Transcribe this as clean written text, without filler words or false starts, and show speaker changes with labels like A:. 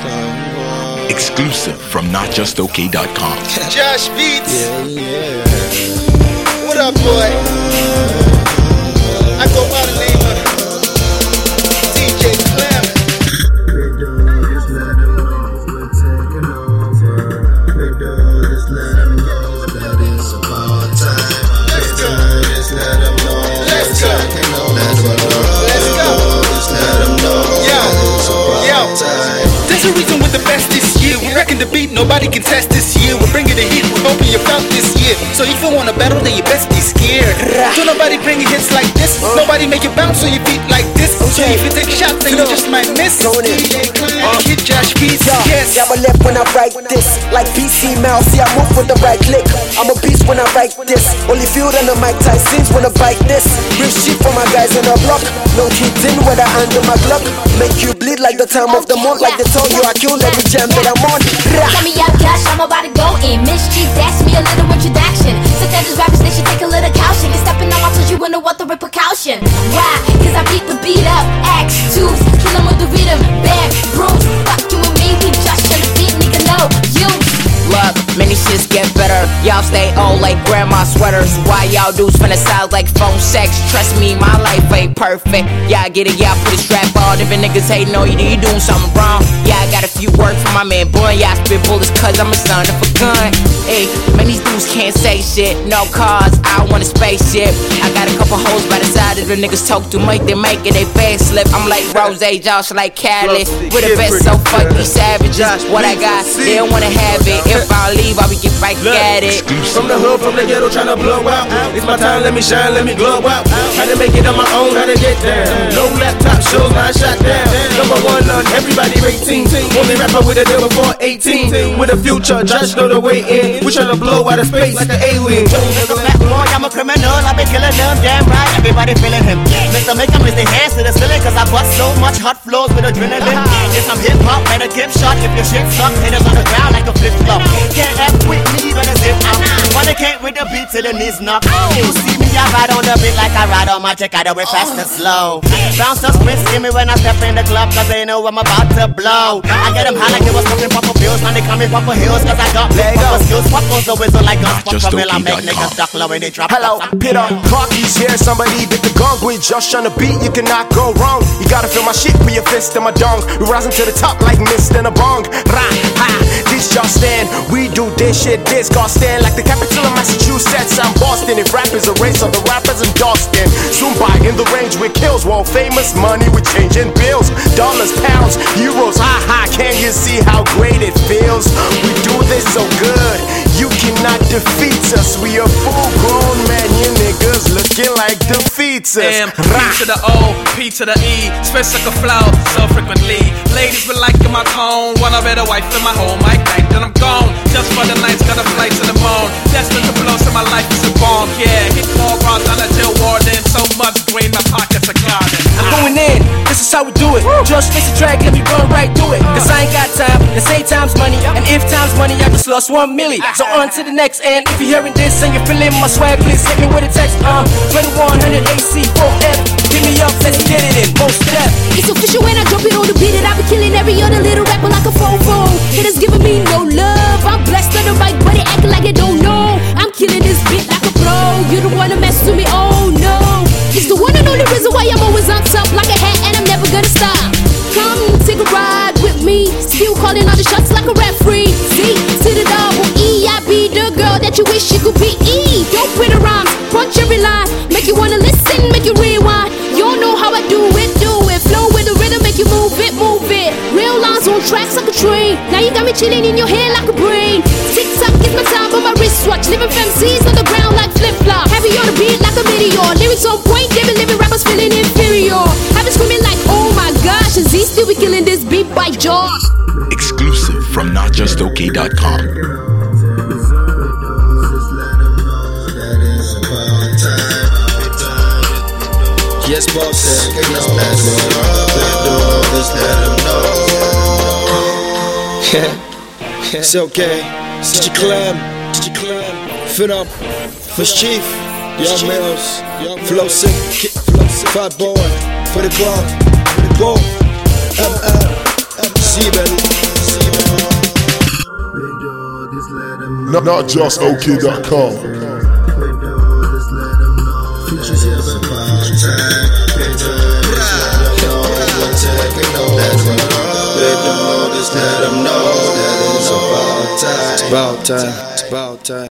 A: Exclusive from NotJustOK.com.
B: Josh Beats. Yeah. What up, boy? I go by the name of DJ Clem. There's a reason we're the best this year. We reckon the beat, nobody can test this year. We're bringing the heat, we're hoping you felt this year. So if you want a battle, then you best be scared. So nobody bringing hits like this. Nobody make you bounce on your feet like this. So if you take shots, then you just might miss. DJ Clem, hit Josh Beats, yes.
C: Yeah, my left when I write this. Like PC Mouse, see I move with the right click. I'm a beast when I write this. Only field on the Mike Tyson's when I bite this. Real shit for my guys on the block. No kidding when I handle my Glock. Make you bleed like the time of the month. Like they told you I killed every jam that I'm on.
D: Tell me out cash, I'm about to go in. Miss Chief, that's me a little introduction. So that these rappers, they should take a little caution. Cause stepping on my toes, you wonder what the repercussion. Why? Cause I beat the beat up. X2s, kill 'em with the rhythm. Bad rules, fuck you and me. We just tryna beat, nigga, no, you.
E: Look, many shits get better. Y'all stay old like grandma sweaters. Why y'all dudes finna sound like phone sex? Trust me, my life ain't perfect. Y'all get it, y'all put a strap on. If a niggas hating on you, then you doing something wrong. Yeah, I got a few words for my man boy. Y'all spit bullets cause I'm a son of a gun. Hey, man, these dudes can't say shit. No cars, I want a spaceship. I got a couple hoes by the side of the niggas talk too much. They make it, they fast slip. I'm like Rose, Josh like Cali. We're the best, so fuck these savages. What I got, they don't wanna have it. If I leave, I'll be get back at it.
F: From the hood, from the ghetto, tryna blow out. It's my time, let me shine, let me glow out. How to make it on my own, how to get down. No laptop shows, not shot down. Number one on everybody rating. Only rapper with a deal before 18. With a future, Josh know the way in. We tryna blow out of space like an alien.
G: Boy, I'm a criminal, I've been killing them, damn right, everybody feeling him. Mr. Make him raise their hands to the ceiling, cause I bust so much hot flows with adrenaline. It's some hip hop, better give shot if your shit suck. Haters on the ground like a flip flop. Can't F with me, better zip out. But they can't with the beat till the knees knock. You see me, I ride on the beat like I ride on my check, I do it fast and slow. Bounce up, sprints, see me when I step in the club, cause they know I'm about to blow. I get them high like it was smoking proper pills, now they call me proper hills, cause I got proper skills. Pop goes the whistle like guns, pop from I make niggas duck low when they drop.
F: Hello, Peter, Clarky's here, somebody bit the gong with Josh on the beat, you cannot go wrong. You gotta feel my shit, put your fist in my dong. We rising to the top like mist in a bong. Rah, ha, this just stand, we do this shit, this got stand like the capital of Massachusetts. I'm Boston, if rap is a race, all the rappers in Dawson. Soon by in the range with kills, world famous money, we changing bills. Dollars, pounds, euros, ha ha, can you see how great it feels? We do this so good, you cannot defeat us. We are full grown men, you niggas looking like defeats us.
H: Damn, P to the O, P to the E, spits like a flow so frequently. Ladies be liking my tone, want a better wife in my home. I think then I'm gone, just for the nights, got a flight to the moon. Destined to blow, so my life is a bomb. Yeah, hit more bras on a jail warden, so much green, my pockets are garden.
C: I'm going in, this is how we do it. Just face the drag, let me run right through it. Cause I ain't got time, they say time's money. And if time's money, I just lost 1 million. So on to the next, and if you're hearing this and you're feeling my swag, please hit me with a text. 2100 AC 4F. Hit me up, let's get it in, most step.
D: It's official when I drop it on the beat, and I be killing every other little rapper like a fofo. Haters giving me no love, I'm blessed on the right, but they acting like they don't know. I'm killing this beat like a pro, you don't wanna mess with me, oh no. It's the one and only reason why I'm always on top like a hat, and I'm never gonna stop. Come take a ride with me, still calling all the shots like a referee. Z to the double E, I be the girl that you wish you could be. E, don't quit the rhymes, punch every line, make you wanna listen, make you rewind. You don't know how I do it, flow with the rhythm, make you move it, move it. Real lines on tracks like a train, now you got me chilling in your head like a brain. Tick-tock is my time on my wristwatch, living FMCs on the ground like flip-flop. Heavy on the beat like a meteor, lyrics on point, they be living rappers feeling inferior. I be screaming like, oh my gosh, and Z still be killing this beat by George.
A: Exclusive from NotJustOK.com.
B: Yes, boss. It's okay. DJ Clem, Fit Up, Fish Chief, Young Mills, Flow Sick, Fat Boy, for the club, Go, ML, C baby.
I: NotJustOK.com.
J: It's about time.